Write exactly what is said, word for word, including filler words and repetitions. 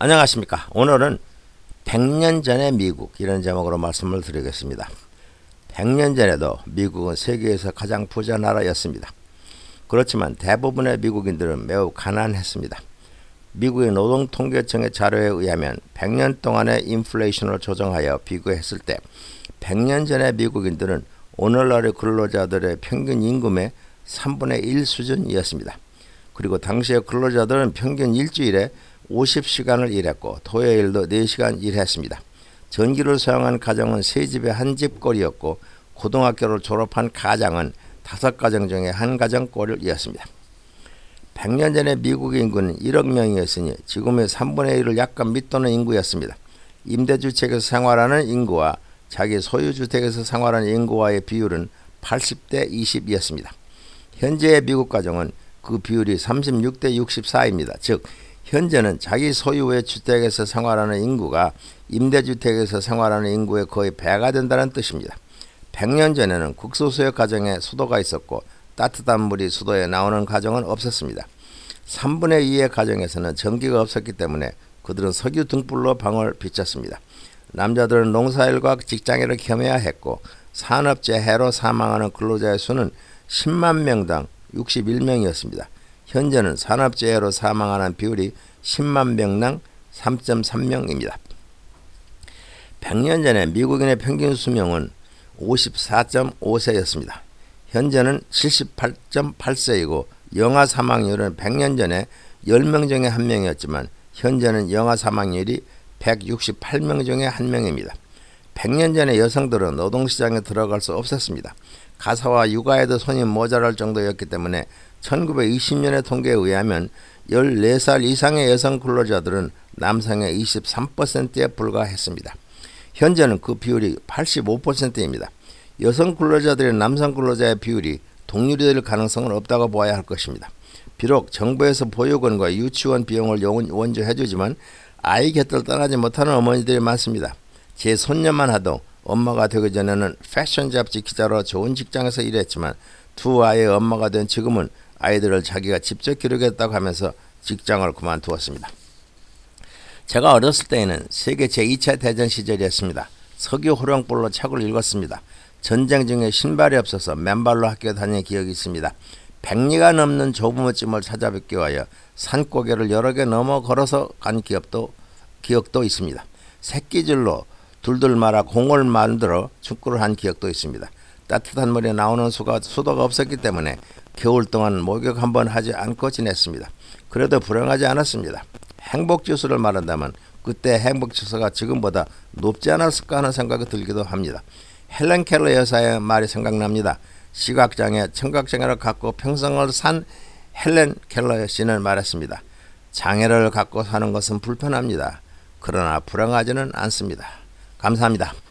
안녕하십니까. 오늘은 백 년 전의 미국 이런 제목으로 말씀을 드리겠습니다. 백 년 전에도 미국은 세계에서 가장 부자 나라였습니다. 그렇지만 대부분의 미국인들은 매우 가난했습니다. 미국의 노동통계청의 자료에 의하면 백 년 동안의 인플레이션을 조정하여 비교했을 때 백 년 전의 미국인들은 오늘날의 근로자들의 평균 임금의 삼분의 일 수준이었습니다. 그리고 당시의 근로자들은 평균 일주일에 오십 시간을 일했고 토요일도 네 시간 일했습니다. 전기를 사용한 가정은 세 집에 한 집꼴이었고 고등학교를 졸업한 가장은 다섯 가정 중에 한 가정꼴이었습니다. 백 년 전에 미국의 인구는 일억 명이었으니 지금의 삼분의 일을 약간 밑도는 인구였습니다. 임대주택에서 생활하는 인구와 자기 소유주택에서 생활하는 인구와의 비율은 팔십 대 이십이었습니다. 현재의 미국 가정은 그 비율이 삼십육 대 육십사입니다. 즉 현재는 자기 소유의 주택에서 생활하는 인구가 임대주택에서 생활하는 인구의 거의 배가 된다는 뜻입니다. 백 년 전에는 극소수의 가정에 수도가 있었고 따뜻한 물이 수도에 나오는 가정은 없었습니다. 삼분의 이의 가정에서는 전기가 없었기 때문에 그들은 석유 등불로 방을 비쳤습니다. 남자들은 농사일과 직장일을 겸해야 했고 산업재해로 사망하는 근로자의 수는 십만 명당 육십일 명이었습니다. 현재는 산업재해로 사망하는 비율이 십만 명당 삼 점 삼 명입니다. 백 년 전에 미국인의 평균 수명은 오십사 점 오 세였습니다. 현재는 칠십팔 점 팔 세이고 영아 사망률은 백 년 전에 십 명 중에 한 명이었지만 현재는 영아 사망률이 백육십팔 명 중에 한 명입니다. 백 년 전에 여성들은 노동시장에 들어갈 수 없었습니다. 가사와 육아에도 손이 모자랄 정도였기 때문에 천구백이십 년의 통계에 의하면 열네 살 이상의 여성 근로자들은 남성의 이십삼 퍼센트에 불과했습니다. 현재는 그 비율이 팔십오 퍼센트입니다. 여성 근로자들의 남성 근로자의 비율이 동률이 될 가능성은 없다고 보아야 할 것입니다. 비록 정부에서 보육원과 유치원 비용을 원조해주지만 아이 곁을 떠나지 못하는 어머니들이 많습니다. 제 손녀만 하도 엄마가 되기 전에는 패션 잡지 기자로 좋은 직장에서 일했지만 두 아이의 엄마가 된 지금은 아이들을 자기가 직접 기르겠다고 하면서 직장을 그만두었습니다. 제가 어렸을 때에는 세계 제이 차 대전 시절이었습니다. 석유 호령불로 책을 읽었습니다. 전쟁 중에 신발이 없어서 맨발로 학교에 다닌 기억이 있습니다. 백리가 넘는 조부모집을 찾아뵙기 위하여 산고개를 여러 개 넘어 걸어서 간 기억도, 기억도 있습니다. 새끼줄로 둘둘 말아 공을 만들어 축구를 한 기억도 있습니다. 따뜻한 물에 나오는 수가, 수도가 없었기 때문에 겨울 동안 목욕 한번 하지 않고 지냈습니다. 그래도 불행하지 않았습니다. 행복지수를 말한다면 그때 행복지수가 지금보다 높지 않았을까 하는 생각이 들기도 합니다. 헬렌 켈러 여사의 말이 생각납니다. 시각장애, 청각장애를 갖고 평생을 산 헬렌 켈러 씨는 말했습니다. 장애를 갖고 사는 것은 불편합니다. 그러나 불행하지는 않습니다. 감사합니다.